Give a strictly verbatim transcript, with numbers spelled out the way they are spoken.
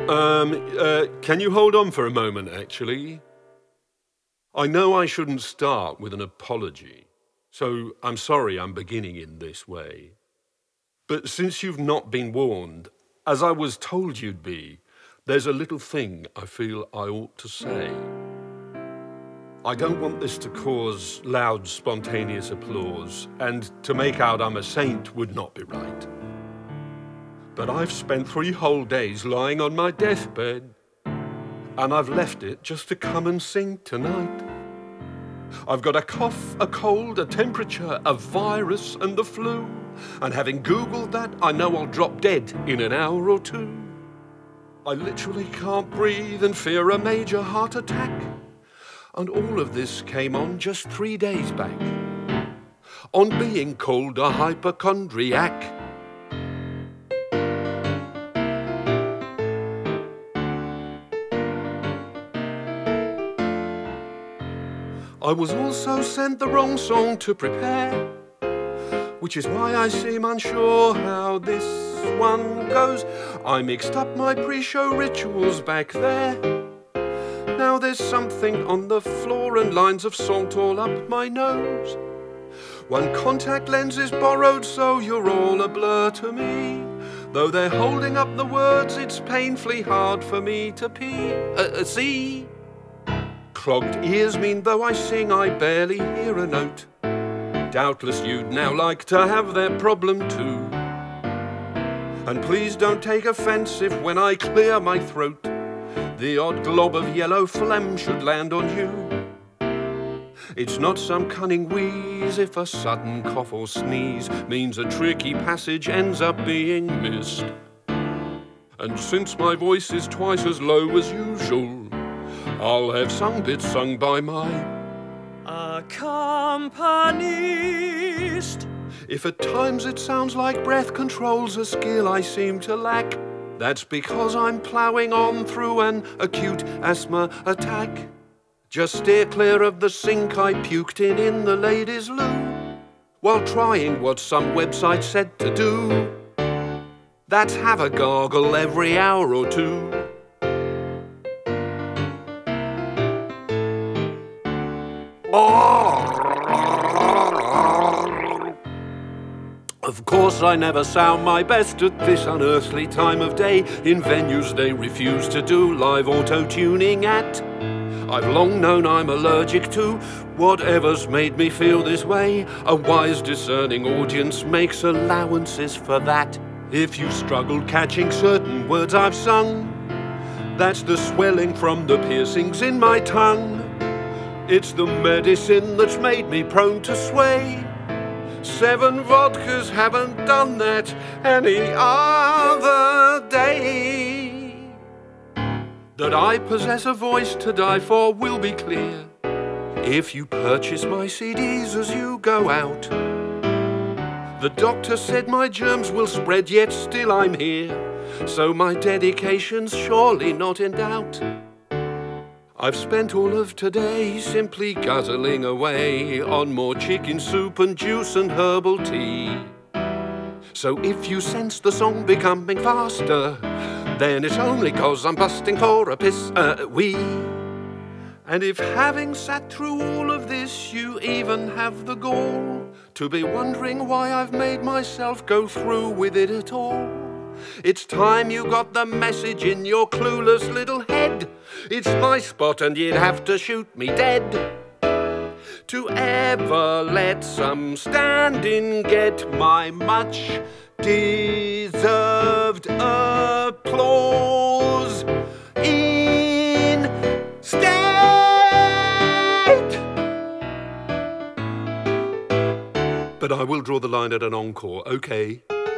Um, uh, can you hold on for a moment, actually? I know I shouldn't start with an apology, so I'm sorry I'm beginning in this way. But since you've not been warned, as I was told you'd be, there's a little thing I feel I ought to say. I don't want this to cause loud, spontaneous applause, and to make out I'm a saint would not be right. But I've spent three whole days lying on my deathbed, and I've left it just to come and sing tonight. I've got a cough, a cold, a temperature, a virus and the flu, and having Googled that, I know I'll drop dead in an hour or two. I literally can't breathe and fear a major heart attack. And all of this came on just three days back, on being called a hypochondriac. I was also sent the wrong song to prepare, which is why I seem unsure how this one goes. I mixed up my pre-show rituals back there. Now there's something on the floor and lines of salt all up my nose. One contact lens is borrowed, so you're all a blur to me. Though they're holding up the words, it's painfully hard for me to pee, uh, uh, see. Clogged ears mean though I sing, I barely hear a note. Doubtless you'd now like to have their problem too. And please don't take offence if when I clear my throat, the odd glob of yellow phlegm should land on you. It's not some cunning wheeze if a sudden cough or sneeze means a tricky passage ends up being missed. And since my voice is twice as low as usual, I'll have some bits sung by my accompanist. If at times it sounds like breath control's a skill I seem to lack, that's because I'm ploughing on through an acute asthma attack. Just steer clear of the sink I puked in in the ladies' loo, while trying what some website said to do. That's have a gargle every hour or two. Of course I never sound my best at this unearthly time of day, in venues they refuse to do live auto-tuning at. I've long known I'm allergic to whatever's made me feel this way. A wise discerning audience makes allowances for that. If you struggled catching certain words I've sung, that's the swelling from the piercings in my tongue. It's the medicine that's made me prone to sway. Seven vodkas haven't done that any other day. That I possess a voice to die for will be clear if you purchase my C Ds as you go out. The doctor said my germs will spread, yet still I'm here, so my dedication's surely not in doubt. I've spent all of today simply guzzling away on more chicken soup and juice and herbal tea. So if you sense the song becoming faster, then it's only 'cause I'm busting for a piss, uh, wee. And if having sat through all of this, you even have the gall to be wondering why I've made myself go through with it at all, it's time you got the message in your clueless little head. It's my spot and you'd have to shoot me dead to ever let some stand-in get my much deserved applause instead. But I will draw the line at an encore, okay?